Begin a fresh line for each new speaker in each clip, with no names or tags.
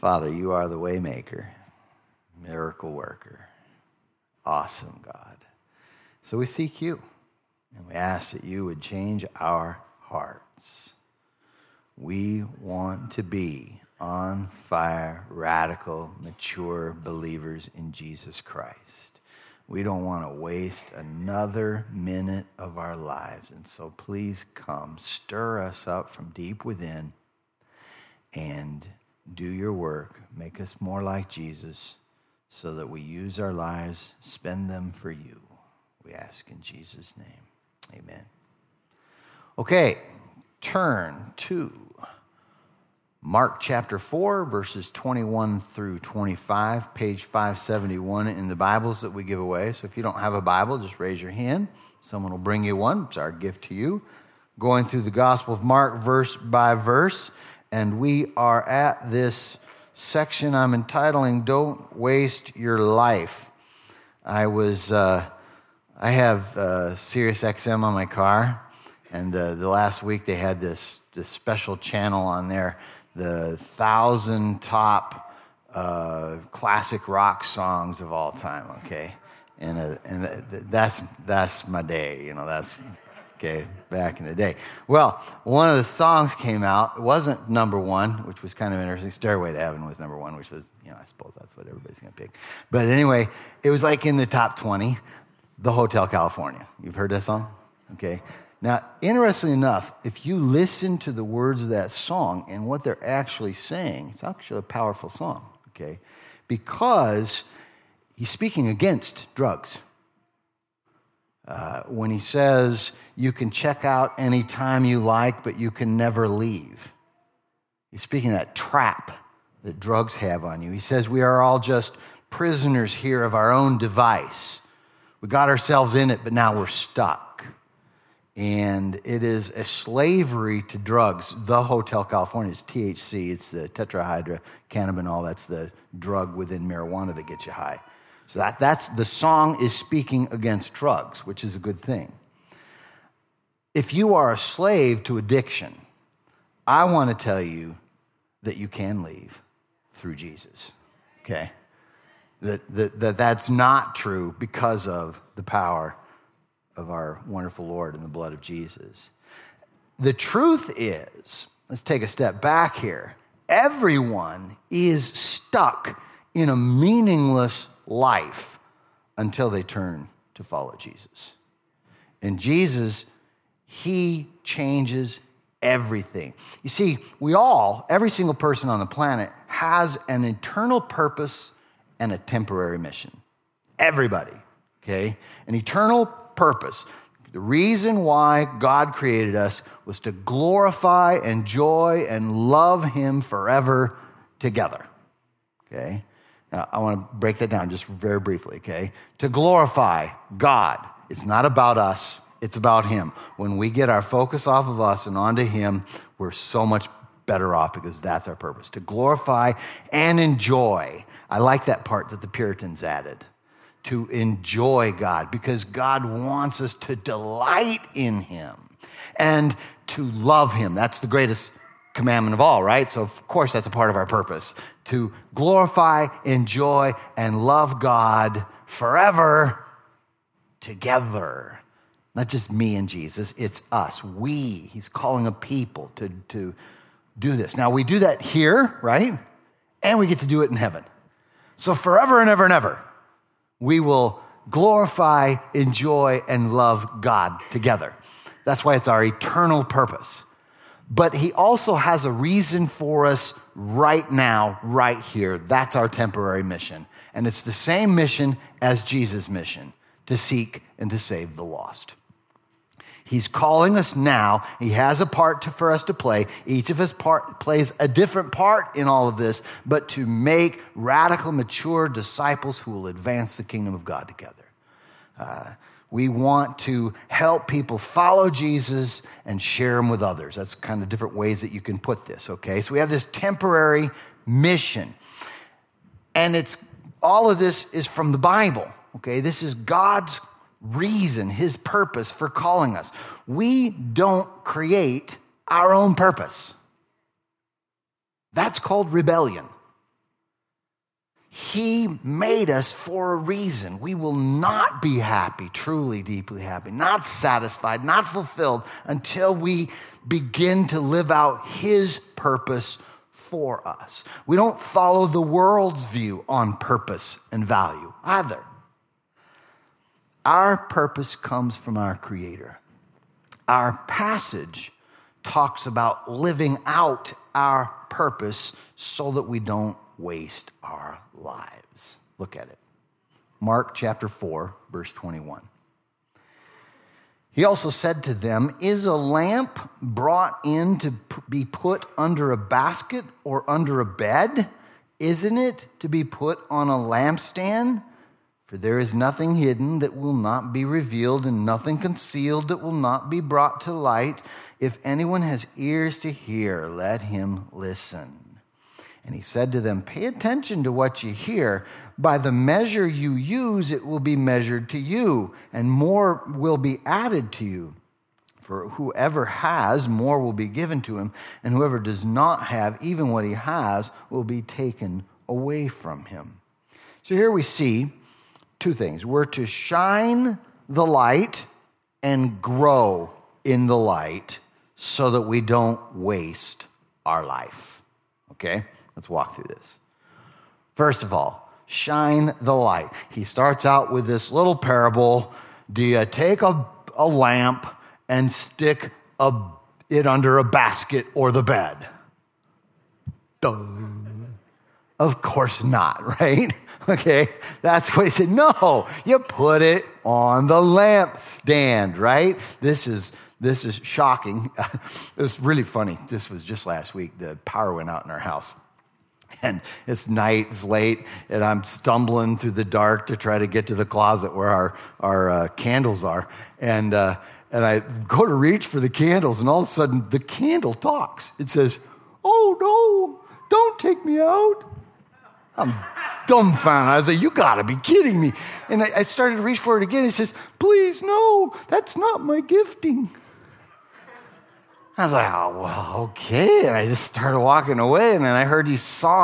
Father, you are the way maker, miracle worker, awesome God. So we seek you, and we ask that you would change our hearts. We want to be on fire, radical, mature believers in Jesus Christ. We don't want to waste another minute of our lives. And so please come, stir us up from deep within and do your work. Make us more like Jesus so that we use our lives, spend them for you. We ask in Jesus' name. Amen. Okay, turn to Mark chapter 4, verses 21 through 25, page 571 in the Bibles that we give away. So if you don't have a Bible, just raise your hand. Someone will bring you one. It's our gift to you. Going through the Gospel of Mark verse by verse. And we are at this section I'm entitling, Don't Waste Your Life. I have Sirius XM on my car, and the last week they had this special channel on there, the 1,000 top classic rock songs of all time, okay? And that's my day, that's okay, back in the day. Well, one of the songs came out. It wasn't number one, which was kind of interesting. Stairway to Heaven was number one, which was, I suppose that's what everybody's going to pick. But anyway, it was like in the top 20, The Hotel California. You've heard that song? Okay. Now, interestingly enough, if you listen to the words of that song and what they're actually saying, it's actually a powerful song, okay? Because he's speaking against drugs. When he says, you can check out any time you like, but you can never leave. He's speaking of that trap that drugs have on you. He says, we are all just prisoners here of our own device. We got ourselves in it, but now we're stuck. And it is a slavery to drugs. The Hotel California is THC. It's the tetrahydrocannabinol. That's the drug within marijuana that gets you high. So that's the song is speaking against drugs, which is a good thing. If you are a slave to addiction, I want to tell you that you can leave through Jesus, okay? That's not true because of the power of our wonderful Lord and the blood of Jesus. The truth is, let's take a step back here. Everyone is stuck in a meaningless life until they turn to follow Jesus. And Jesus, he changes everything. You see, every single person on the planet has an eternal purpose and a temporary mission. Everybody, okay? An eternal purpose. The reason why God created us was to glorify, enjoy, and love him forever together, okay? Now, I want to break that down just very briefly, okay? To glorify God. It's not about us. It's about him. When we get our focus off of us and onto him, we're so much better off because that's our purpose. To glorify and enjoy. I like that part that the Puritans added. To enjoy God, because God wants us to delight in him and to love him. That's the greatest commandment of all, right? So, of course, that's a part of our purpose. To glorify, enjoy, and love God forever together. Not just me and Jesus, it's us. He's calling a people to do this. Now, we do that here, right? And we get to do it in heaven. So forever and ever and ever, we will glorify, enjoy, and love God together. That's why it's our eternal purpose. But he also has a reason for us right now, right here. That's our temporary mission. And it's the same mission as Jesus' mission, to seek and to save the lost. He's calling us now. He has a part for us to play. Each of us plays a different part in all of this, but to make radical, mature disciples who will advance the kingdom of God together. We want to help people follow Jesus and share him with others. That's kind of different ways that you can put this, okay? So we have this temporary mission. And all of this is from the Bible, okay? This is God's reason, his purpose for calling us. We don't create our own purpose. That's called rebellion. He made us for a reason. We will not be happy, truly, deeply happy, not satisfied, not fulfilled until we begin to live out his purpose for us. We don't follow the world's view on purpose and value either. Our purpose comes from our Creator. Our passage talks about living out our purpose so that we don't waste our lives. Look at it. Mark chapter 4, verse 21. He also said to them, is a lamp brought in to be put under a basket or under a bed? Isn't it to be put on a lampstand? For there is nothing hidden that will not be revealed, and nothing concealed that will not be brought to light. If anyone has ears to hear, let him listen. And he said to them, pay attention to what you hear. By the measure you use, it will be measured to you, and more will be added to you. For whoever has, more will be given to him, and whoever does not have, even what he has, will be taken away from him. So here we see two things. We're to shine the light and grow in the light so that we don't waste our life. Okay? Let's walk through this. First of all, shine the light. He starts out with this little parable. Do you take a lamp and stick it under a basket or the bed? Duh. Of course not, right? Okay, that's what he said. No, you put it on the lampstand, right? This is shocking. It's really funny. This was just last week. The power went out in our house. And it's night, it's late, and I'm stumbling through the dark to try to get to the closet where our candles are. And I go to reach for the candles, and all of a sudden, the candle talks. It says, oh, no, don't take me out. I'm dumbfounded. I was like, you got to be kidding me. And I started to reach for it again. It says, please, no, that's not my gifting. I was like, oh, well, okay. And I just started walking away, and then I heard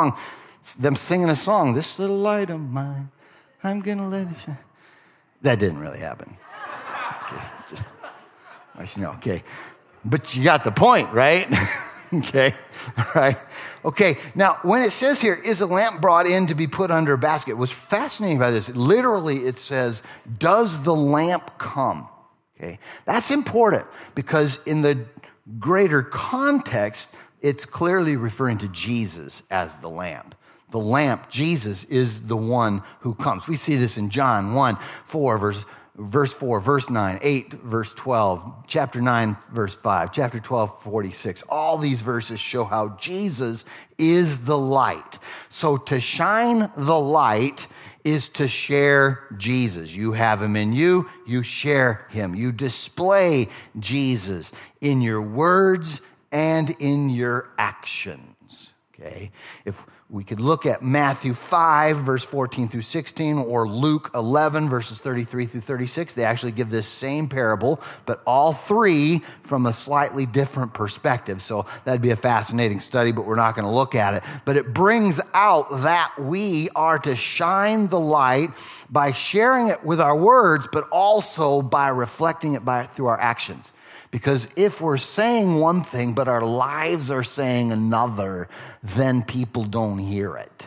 them singing a song, this little light of mine, I'm going to let it shine. That didn't really happen. Okay, just, I should know, okay. But you got the point, right? Okay, all right. Okay, now, when it says here, is a lamp brought in to be put under a basket? What's fascinating about this, literally it says, does the lamp come? Okay, that's important because in the greater context, it's clearly referring to Jesus as the lamp. The lamp, Jesus, is the one who comes. We see this in John 1, 4, verse 4, verse 9, 8, verse 12, chapter 9, verse 5, chapter 12, 46. All these verses show how Jesus is the light. So to shine the light is to share Jesus. You have him in you, you share him. You display Jesus in your words and in your actions. Okay? If we could look at Matthew 5, verse 14 through 16, or Luke 11, verses 33 through 36. They actually give this same parable, but all three from a slightly different perspective. So that'd be a fascinating study, but we're not going to look at it. But it brings out that we are to shine the light by sharing it with our words, but also by reflecting it through our actions. Because if we're saying one thing, but our lives are saying another, then people don't hear it.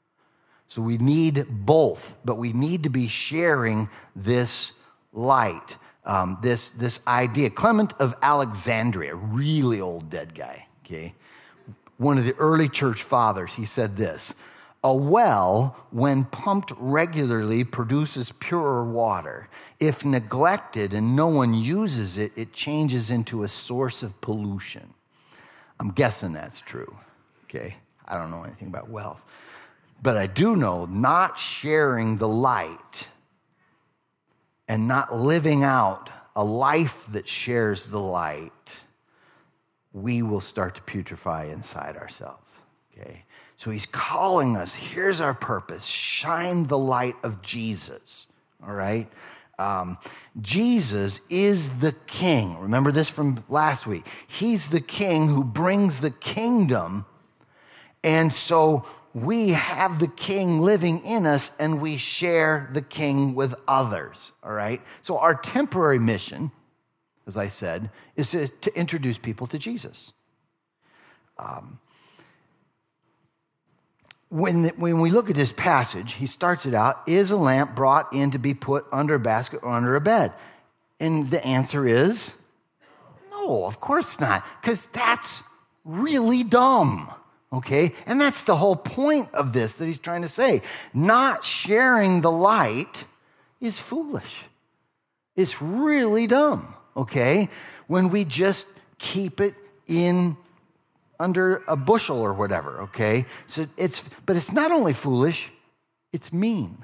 So we need both, but we need to be sharing this light, this idea. Clement of Alexandria, really old dead guy, okay? One of the early church fathers, he said this: a well, when pumped regularly, produces purer water. If neglected and no one uses it, it changes into a source of pollution. I'm guessing that's true, okay? I don't know anything about wells. But I do know not sharing the light and not living out a life that shares the light, we will start to putrefy inside ourselves, okay? So he's calling us, here's our purpose, shine the light of Jesus, all right? Jesus is the king. Remember this from last week. He's the king who brings the kingdom, And so we have the King living in us, and we share the King with others, all right? So our temporary mission, as I said, is to introduce people to Jesus. When we look at this passage, he starts it out, is a lamp brought in to be put under a basket or under a bed? And the answer is, no, of course not, because that's really dumb, okay? And that's the whole point of this that he's trying to say. Not sharing the light is foolish. It's really dumb, okay? When we just keep it in under a bushel or whatever, okay? But it's not only foolish, it's mean.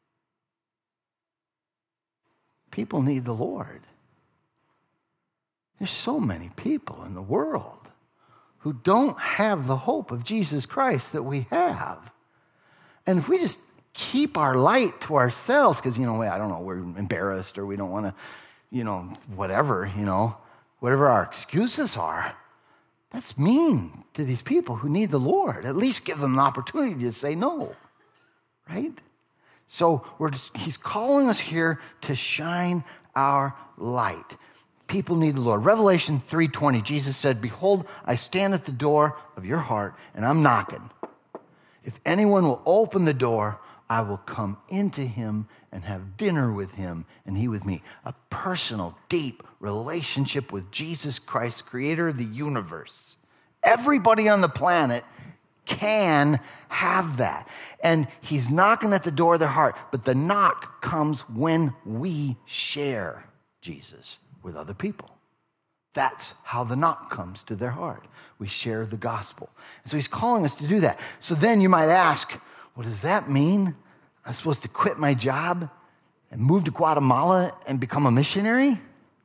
People need the Lord. There's so many people in the world who don't have the hope of Jesus Christ that we have. And if we just keep our light to ourselves, because, I don't know, we're embarrassed or we don't want to, whatever our excuses are, that's mean to these people who need the Lord. At least give them an opportunity to say no, right? So he's calling us here to shine our light. People need the Lord. Revelation 3:20, Jesus said, behold, I stand at the door of your heart and I'm knocking. If anyone will open the door, I will come into him and have dinner with him and he with me. A personal, deep relationship with Jesus Christ, creator of the universe. Everybody on the planet can have that. And he's knocking at the door of their heart. But the knock comes when we share Jesus with other people. That's how the knock comes to their heart. We share the gospel. And so he's calling us to do that. So then you might ask, what does that mean? I'm supposed to quit my job and move to Guatemala and become a missionary?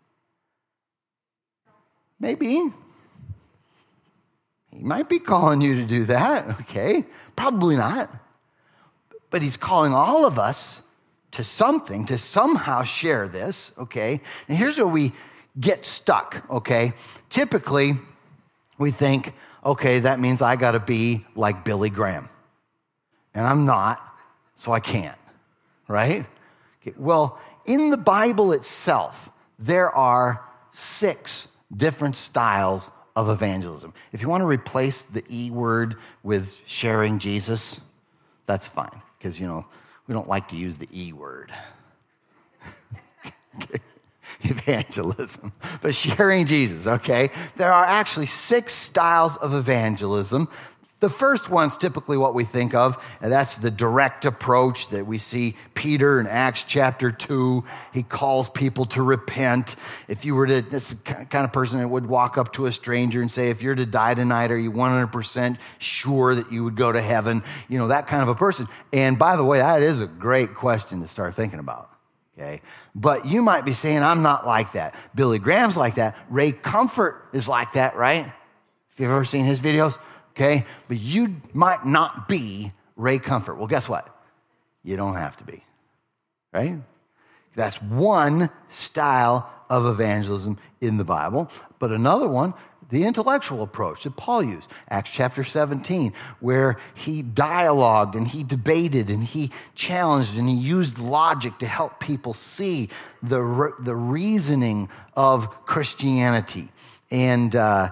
Maybe. He might be calling you to do that, okay? Probably not. But he's calling all of us to something, to somehow share this, okay? And here's where we get stuck, okay? Typically, we think, okay, that means I got to be like Billy Graham. And I'm not, so I can't, right? Okay, well, in the Bible itself, there are 6 different styles of evangelism. If you want to replace the E word with sharing Jesus, that's fine, because, we don't like to use the E word. Okay. Evangelism, but sharing Jesus, okay? There are actually 6 styles of evangelism. The first one's typically what we think of, and that's the direct approach that we see Peter in Acts chapter 2. He calls people to repent. If you were to, this is the kind of person that would walk up to a stranger and say, if you're to die tonight, are you 100% sure that you would go to heaven? That kind of a person. And by the way, that is a great question to start thinking about. Okay, but you might be saying, I'm not like that. Billy Graham's like that. Ray Comfort is like that, right? If you've ever seen his videos, okay? But you might not be Ray Comfort. Well, guess what? You don't have to be, right? That's one style of evangelism in the Bible. But another one, the intellectual approach that Paul used, Acts chapter 17, where he dialogued and he debated and he challenged and he used logic to help people see the reasoning of Christianity. And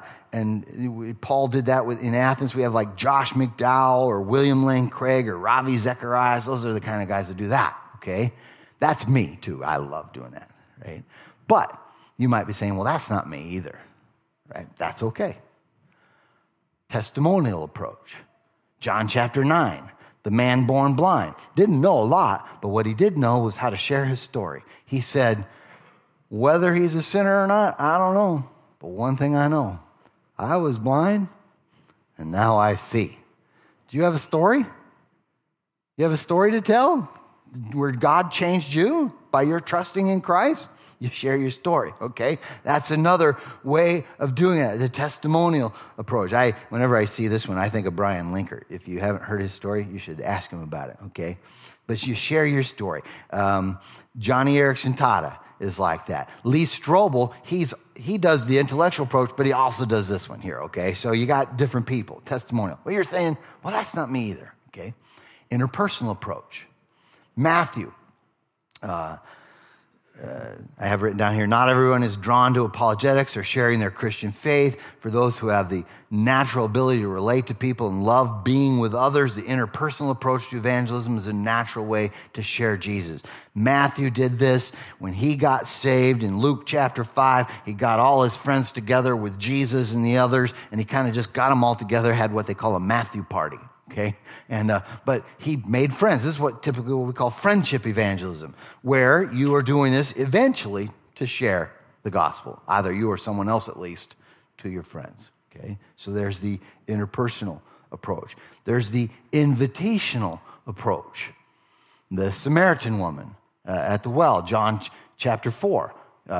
Paul did that in Athens. We have like Josh McDowell or William Lane Craig or Ravi Zacharias. Those are the kind of guys that do that, okay? That's me too. I love doing that, right? But you might be saying, well, that's not me either. Right? That's okay. Testimonial approach. John chapter 9, the man born blind. Didn't know a lot, but what he did know was how to share his story. He said, whether he's a sinner or not, I don't know. But one thing I know, I was blind and now I see. Do you have a story? You have a story to tell where God changed you by your trusting in Christ? You share your story, okay? That's another way of doing it, the testimonial approach. Whenever I see this one, I think of Brian Linkert. If you haven't heard his story, you should ask him about it, okay? But you share your story. Johnny Erickson Tata, is like that. Lee Strobel, he does the intellectual approach, but he also does this one here, okay? So you got different people, testimonial. Well, you're saying, well, that's not me either, okay? Interpersonal approach. Matthew, I have written down here, not everyone is drawn to apologetics or sharing their Christian faith. For those who have the natural ability to relate to people and love being with others, the interpersonal approach to evangelism is a natural way to share Jesus. Matthew did this when he got saved in Luke chapter 5. He got all his friends together with Jesus and the others, and he kind of just got them all together, had what they call a Matthew party. Okay, but he made friends. This is what we call friendship evangelism, where you are doing this eventually to share the gospel, either you or someone else at least, to your friends. Okay, so there's the interpersonal approach. There's the invitational approach. The Samaritan woman at the well, John chapter 4,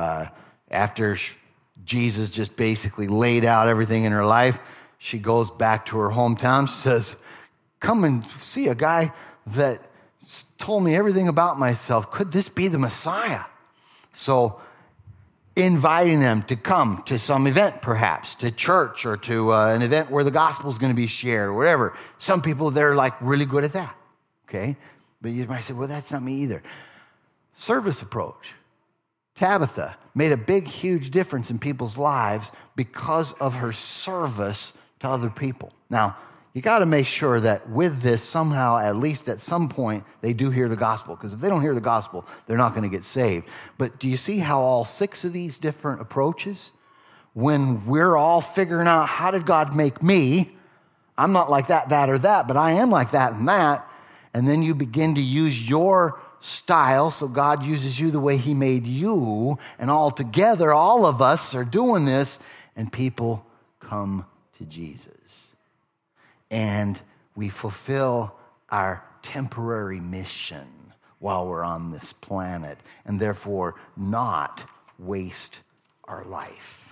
after Jesus just basically laid out everything in her life, she goes back to her hometown. She says, come and see a guy that told me everything about myself. Could this be the Messiah? So inviting them to come to some event, perhaps, to church or to an event where the gospel is going to be shared or whatever. Some people, they're like really good at that, okay? But you might say, well, that's not me either. Service approach. Tabitha made a big, huge difference in people's lives because of her service to other people. Now, you got to make sure that with this, somehow, at least at some point, they do hear the gospel. Because if they don't hear the gospel, they're not going to get saved. But do you see how all 6 of these different approaches, when we're all figuring out how did God make me, I'm not like that, that, or that, but I am like that and that. And then you begin to use your style, so God uses you the way he made you. And all together, all of us are doing this, and people come to Jesus. And we fulfill our temporary mission while we're on this planet, and therefore not waste our life.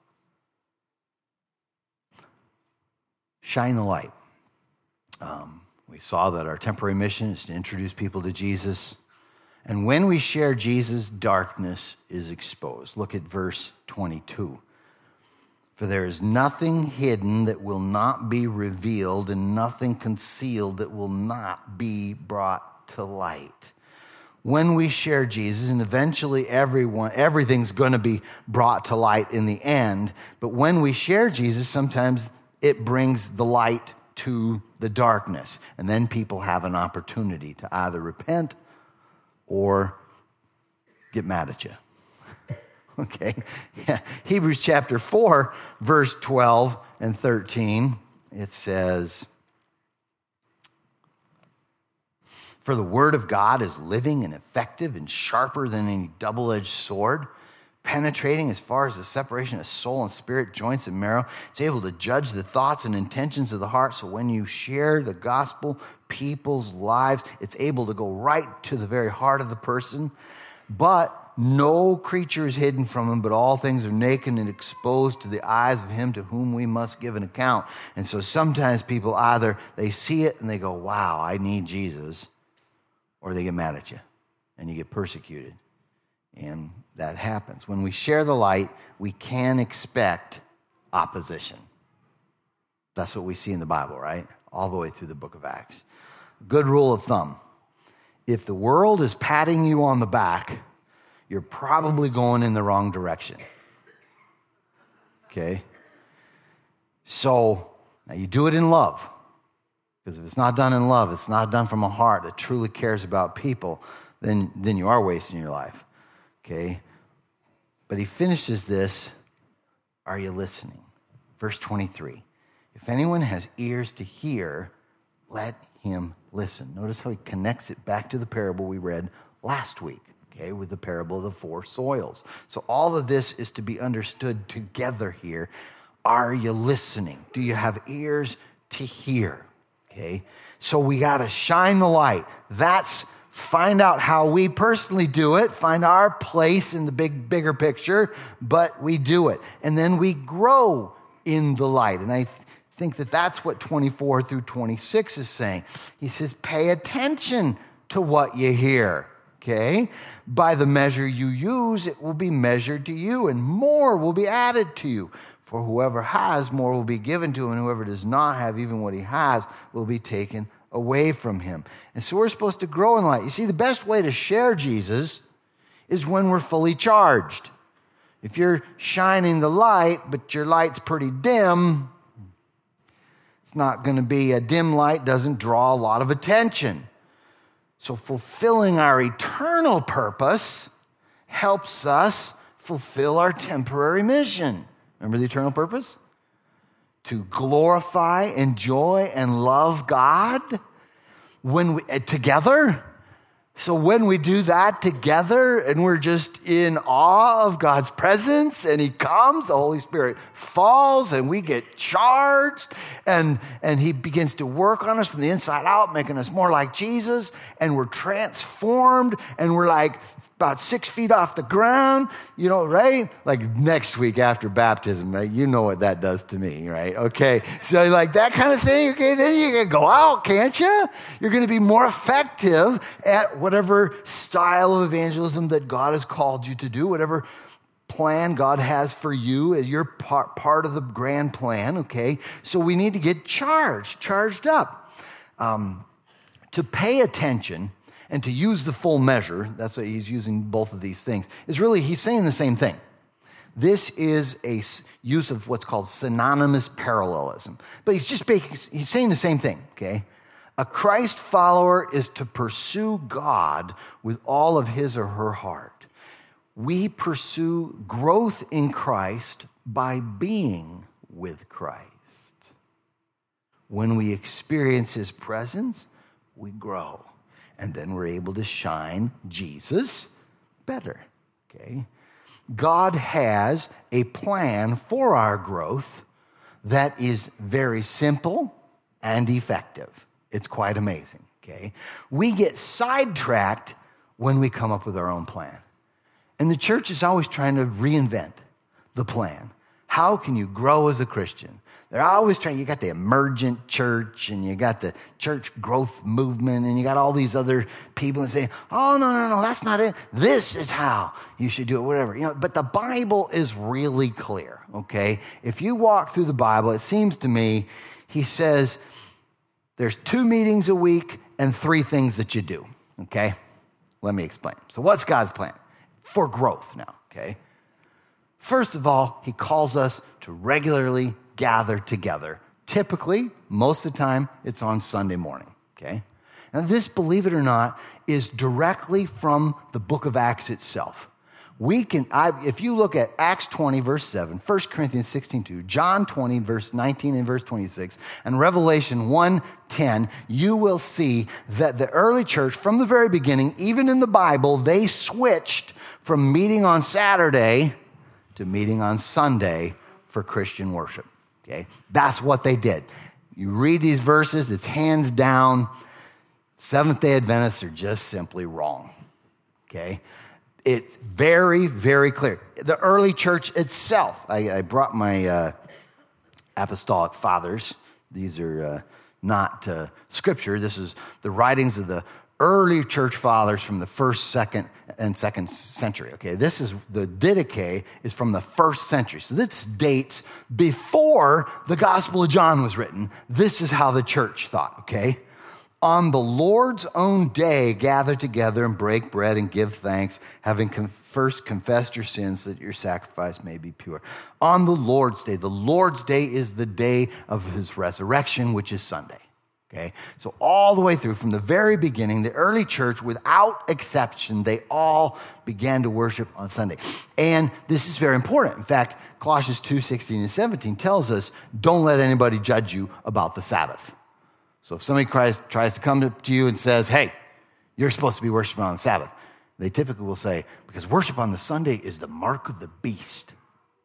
Shine the light. We saw that our temporary mission is to introduce people to Jesus. And when we share Jesus, darkness is exposed. Look at verse 22. For there is nothing hidden that will not be revealed, and nothing concealed that will not be brought to light. When we share Jesus, and eventually everything's going to be brought to light in the end, but when we share Jesus, sometimes it brings the light to the darkness, and then people have an opportunity to either repent or get mad at you. Okay, yeah. Hebrews chapter 4, verse 12 and 13, it says, for the word of God is living and effective and sharper than any double-edged sword, penetrating as far as the separation of soul and spirit, joints and marrow. It's able to judge the thoughts and intentions of the heart. So when you share the gospel, people's lives, it's able to go right to the very heart of the person. But no creature is hidden from him, but all things are naked and exposed to the eyes of him to whom we must give an account. And so sometimes people either they see it and they go, wow, I need Jesus, or they get mad at you and you get persecuted. And that happens. When we share the light, we can expect opposition. That's what we see in the Bible, right? All the way through the book of Acts. Good rule of thumb. If the world is patting you on the back, you're probably going in the wrong direction. Okay? So, now you do it in love. Because if it's not done in love, it's not done from a heart that truly cares about people, then you are wasting your life. Okay? But he finishes this, are you listening? Verse 23. If anyone has ears to hear, let him listen. Notice how he connects it back to the parable we read last week. Okay, with the parable of the 4 soils. So all of this is to be understood together here. Are you listening? Do you have ears to hear? Okay, so we got to shine the light. That's find out how we personally do it, find our place in the bigger picture, but we do it. And then we grow in the light. And I think that that's what 24 through 26 is saying. He says, pay attention to what you hear. okay? By the measure you use, it will be measured to you, and more will be added to you. For whoever has, more will be given to him, and whoever does not have, even what he has, will be taken away from him. And so we're supposed to grow in light. You see, the best way to share Jesus is when we're fully charged. If you're shining the light, but your light's pretty dim, it's not going to be a dim light, doesn't draw a lot of attention. So fulfilling our eternal purpose helps us fulfill our temporary mission. Remember the eternal purpose? To glorify, enjoy, and love God together. So when we do that together and we're just in awe of God's presence and he comes, the Holy Spirit falls and we get charged and he begins to work on us from the inside out, making us more like Jesus, and we're transformed and we're like about 6 feet off the ground, right? Like next week after baptism, right? You know what that does to me, right? Okay, so like that kind of thing, okay, then you can go out, can't you? You're going to be more effective at whatever style of evangelism that God has called you to do, whatever plan God has for you. You're part of the grand plan, okay? So we need to get charged up. To pay attention and to use the full measure, that's what he's using both of these things, is really, he's saying the same thing. This is a use of what's called synonymous parallelism. But he's saying the same thing, okay? A Christ follower is to pursue God with all of his or her heart. We pursue growth in Christ by being with Christ. When we experience his presence, we grow. And then we're able to shine Jesus better, okay? God has a plan for our growth that is very simple and effective. It's quite amazing, okay? We get sidetracked when we come up with our own plan. And the church is always trying to reinvent the plan. How can you grow as a Christian? They're always trying, you got the emergent church and you got the church growth movement and you got all these other people that say, oh, no, that's not it. This is how you should do it, whatever. But the Bible is really clear, okay? If you walk through the Bible, it seems to me, he says there's 2 meetings a week and 3 things that you do, okay? Let me explain. So what's God's plan? For growth now, okay? First of all, he calls us to regularly gather together. Typically, most of the time, it's on Sunday morning, okay? Now this, believe it or not, is directly from the book of Acts itself. If you look at Acts 20, verse 7, 1 Corinthians 16:2, John 20, verse 19 and verse 26, and Revelation 1:10, you will see that the early church, from the very beginning, even in the Bible, they switched from meeting on Saturday to meeting on Sunday for Christian worship. Okay, that's what they did. You read these verses, it's hands down, Seventh-day Adventists are just simply wrong. Okay, it's very, very clear. The early church itself, I brought my apostolic fathers. These are not scripture. This is the writings of the early church fathers from the first, second century, okay? This is, the Didache is from the 1st century. So this dates before the Gospel of John was written. This is how the church thought, okay? On the Lord's own day, gather together and break bread and give thanks, having first confessed your sins that your sacrifice may be pure. On the Lord's day is the day of his resurrection, which is Sunday. Okay, so all the way through, from the very beginning, the early church, without exception, they all began to worship on Sunday. And this is very important. In fact, Colossians 2:16 and 17 tells us, don't let anybody judge you about the Sabbath. So if somebody tries to come to you and says, hey, you're supposed to be worshiping on the Sabbath, they typically will say, because worship on the Sunday is the mark of the beast.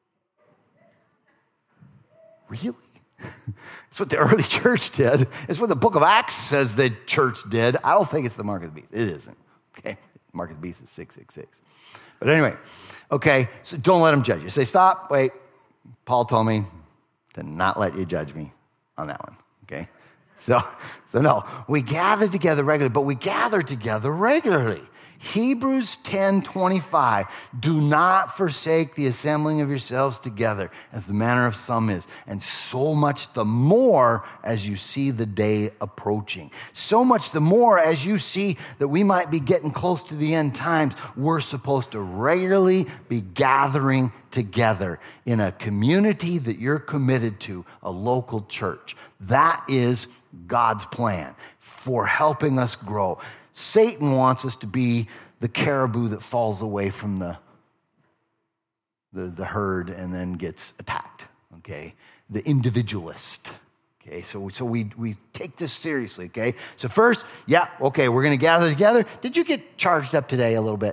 Really? It's what the early church did. It's what the book of Acts says the church did. I don't think it's the mark of the beast. It isn't. Okay? Mark of the beast is 666. But anyway, okay, so don't let them judge you. Say, stop, wait. Paul told me to not let you judge me on that one. Okay? So no, we gather together regularly, but we gather together regularly. Hebrews 10:25, do not forsake the assembling of yourselves together, as the manner of some is, and so much the more as you see the day approaching. So much the more as you see that we might be getting close to the end times, we're supposed to regularly be gathering together in a community that you're committed to, a local church. That is God's plan for helping us grow. Satan wants us to be the caribou that falls away from the herd and then gets attacked, okay? The individualist, okay? So we take this seriously, okay? So first, we're going to gather together. Did you get charged up today a little bit?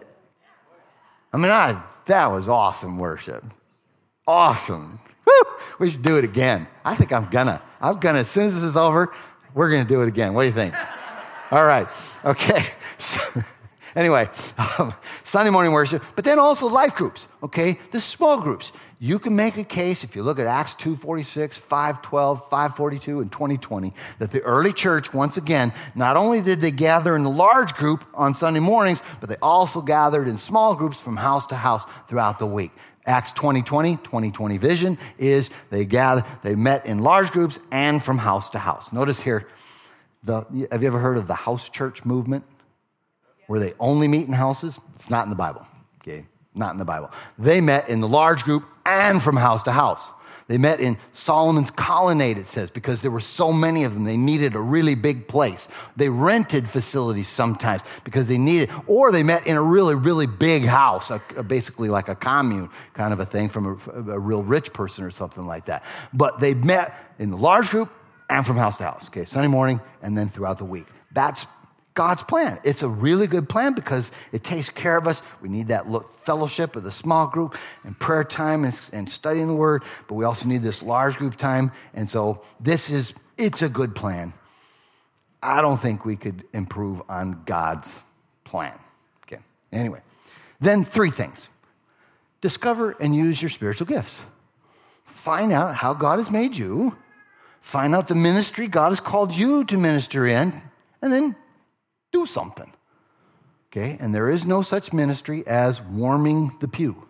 I mean, that was awesome worship. Awesome. Woo! We should do it again. I think I'm gonna, as soon as this is over, we're going to do it again. What do you think? All right. Okay. So, anyway, Sunday morning worship, but then also life groups, okay? The small groups. You can make a case, if you look at Acts 2:46, 5:12, 5:42, and 20:20, that the early church, once again, not only did they gather in the large group on Sunday mornings, but they also gathered in small groups from house to house throughout the week. Acts 2020 vision is they met in large groups and from house to house. Notice here, have you ever heard of the house church movement? Where they only meet in houses? It's not in the Bible, okay? Not in the Bible. They met in the large group and from house to house. They met in Solomon's colonnade, it says, because there were so many of them. They needed a really big place. They rented facilities sometimes because they needed, or they met in a really, really big house, basically like a commune kind of a thing from a real rich person or something like that. But they met in the large group and from house to house, okay? Sunday morning and then throughout the week. That's God's plan. It's a really good plan because it takes care of us. We need that fellowship of the small group and prayer time and studying the word, but we also need this large group time. And so it's a good plan. I don't think we could improve on God's plan. Okay. Anyway, then 3 things. Discover and use your spiritual gifts. Find out how God has made you. Find out the ministry God has called you to minister in, and then do something, okay? And there is no such ministry as warming the pew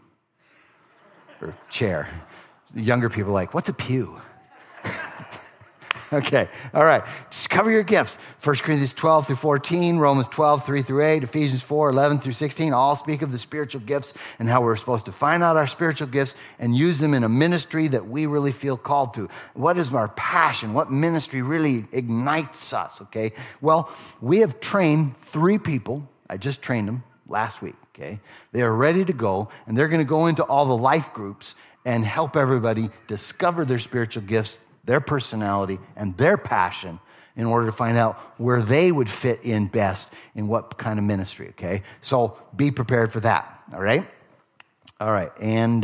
or chair. The younger people are like, what's a pew? Okay, all right. Discover your gifts. 1 Corinthians 12 through 14, Romans 12, 3 through 8, Ephesians 4, 11 through 16, all speak of the spiritual gifts and how we're supposed to find out our spiritual gifts and use them in a ministry that we really feel called to. What is our passion? What ministry really ignites us, okay? Well, we have trained 3 people. I just trained them last week, okay? They are ready to go, and they're going to go into all the life groups and help everybody discover their spiritual gifts, their personality, and their passion in order to find out where they would fit in best in what kind of ministry, okay? So be prepared for that, all right? All right, and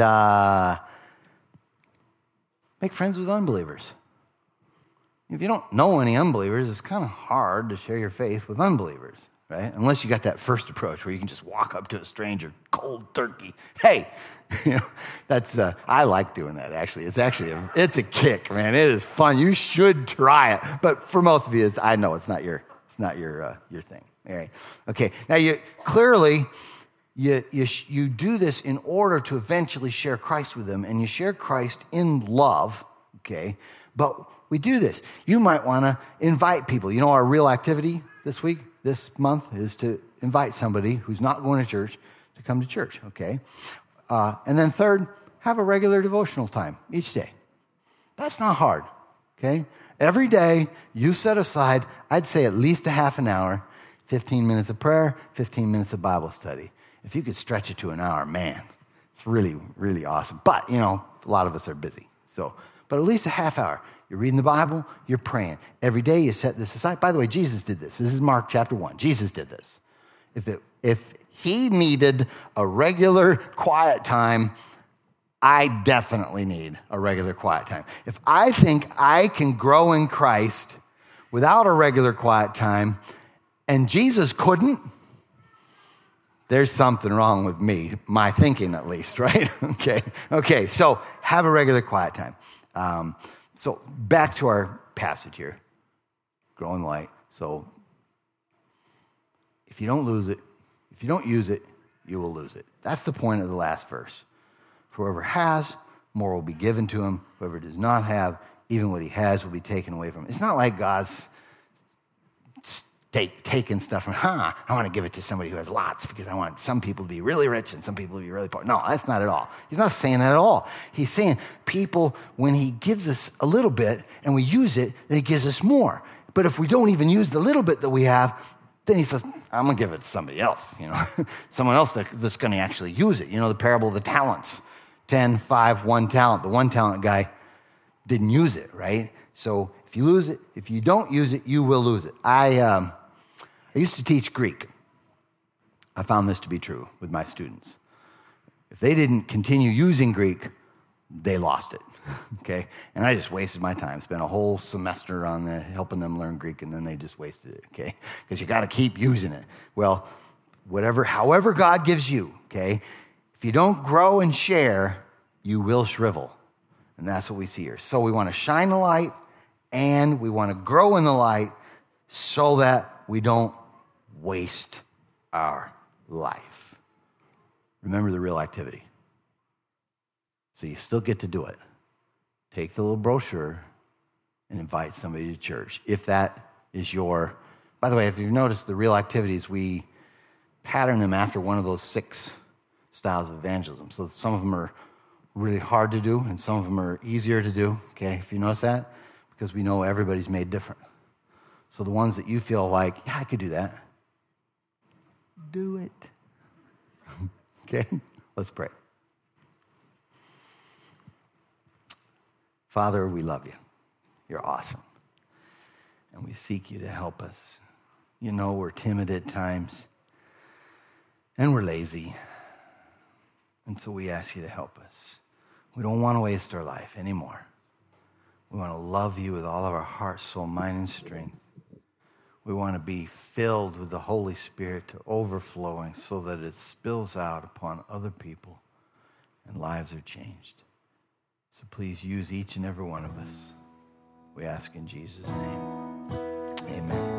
make friends with unbelievers. If you don't know any unbelievers, it's kind of hard to share your faith with unbelievers, right? Unless you got that first approach where you can just walk up to a stranger, cold turkey. Hey, that's I like doing that. Actually, it's a kick, man. It is fun. You should try it. But for most of you, I know it's not your thing. All right. Okay. Now you do this in order to eventually share Christ with them, and you share Christ in love. Okay. But we do this. You might want to invite people. You know, our real activity this month, is to invite somebody who's not going to church to come to church. Okay. And then third, have a regular devotional time each day. That's not hard, okay? Every day, you set aside, I'd say at least a half an hour, 15 minutes of prayer, 15 minutes of Bible study. If you could stretch it to an hour, man, it's really, really awesome. But, a lot of us are busy. But at least a half hour. You're reading the Bible, you're praying. Every day you set this aside. By the way, Jesus did this. This is Mark chapter 1. Jesus did this. If he needed a regular quiet time, I definitely need a regular quiet time. If I think I can grow in Christ without a regular quiet time, and Jesus couldn't, there's something wrong with me, my thinking at least, right? Okay, so have a regular quiet time. So back to our passage here, growing light. So if you don't lose it, If you don't use it, you will lose it. That's the point of the last verse. For whoever has, more will be given to him. Whoever does not have, even what he has will be taken away from him. It's not like God's taking stuff from, I want to give it to somebody who has lots because I want some people to be really rich and some people to be really poor. No, that's not at all. He's not saying that at all. He's saying people, when he gives us a little bit and we use it, then he gives us more. But if we don't even use the little bit that we have, then he says, I'm going to give it to somebody else, someone else that's going to actually use it. The parable of the talents, 10, 5, 1 talent. The 1 talent guy didn't use it, right? So if you lose it, if you don't use it, you will lose it. I used to teach Greek. I found this to be true with my students. If they didn't continue using Greek, they lost it, okay? And I just wasted my time, spent a whole semester on helping them learn Greek, and then they just wasted it, okay? Because you got to keep using it. Well, however God gives you, okay? If you don't grow and share, you will shrivel. And that's what we see here. So we want to shine the light, and we want to grow in the light so that we don't waste our life. Remember the real activity. So you still get to do it. Take the little brochure and invite somebody to church. If that is by the way, if you've noticed the real activities, we pattern them after one of those 6 styles of evangelism. So some of them are really hard to do and some of them are easier to do, okay, if you notice that, because we know everybody's made different. So the ones that you feel like, yeah, I could do that, do it. Okay, let's pray. Father, we love you. You're awesome. And we seek you to help us. We're timid at times. And we're lazy. And so we ask you to help us. We don't want to waste our life anymore. We want to love you with all of our heart, soul, mind, and strength. We want to be filled with the Holy Spirit to overflowing so that it spills out upon other people and lives are changed. So please use each and every one of us. We ask in Jesus' name. Amen.